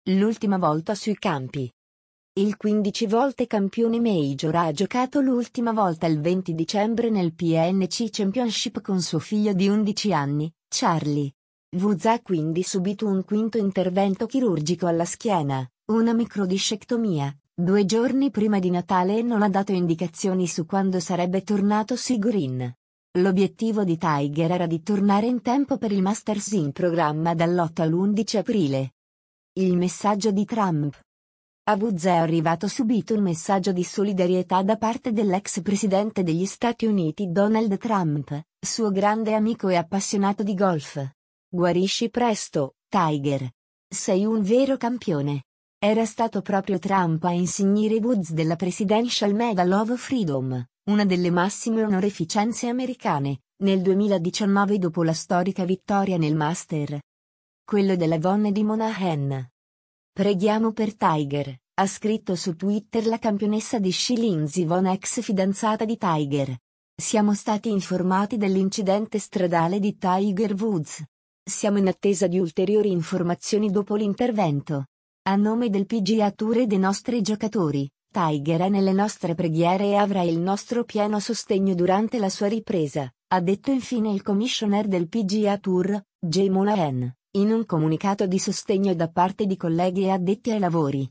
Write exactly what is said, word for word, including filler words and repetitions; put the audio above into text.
l'ultima volta sui campi. Il quindici volte campione major ha giocato l'ultima volta il venti dicembre nel P N C Championship con suo figlio di undici anni, Charlie. Woods ha quindi subito un quinto intervento chirurgico alla schiena, una microdiscectomia, due giorni prima di Natale e non ha dato indicazioni su quando sarebbe tornato sui green. L'obiettivo di Tiger era di tornare in tempo per il Masters in programma dall'otto all'undici aprile. Il messaggio di Trump. A Woods è arrivato subito un messaggio di solidarietà da parte dell'ex presidente degli Stati Uniti Donald Trump, suo grande amico e appassionato di golf. Guarisci presto, Tiger. Sei un vero campione. Era stato proprio Trump a insignire Woods della Presidential Medal of Freedom, una delle massime onorificenze americane, nel duemiladiciannove dopo la storica vittoria nel Master. Quello della Vonne di Monahan. Preghiamo per Tiger, ha scritto su Twitter la campionessa di sci Lindsey Vonn, ex fidanzata di Tiger. Siamo stati informati dell'incidente stradale di Tiger Woods. Siamo in attesa di ulteriori informazioni dopo l'intervento. A nome del P G A Tour e dei nostri giocatori, Tiger è nelle nostre preghiere e avrà il nostro pieno sostegno durante la sua ripresa, ha detto infine il commissioner del P G A Tour, Jay Monahan, in un comunicato di sostegno da parte di colleghi e addetti ai lavori.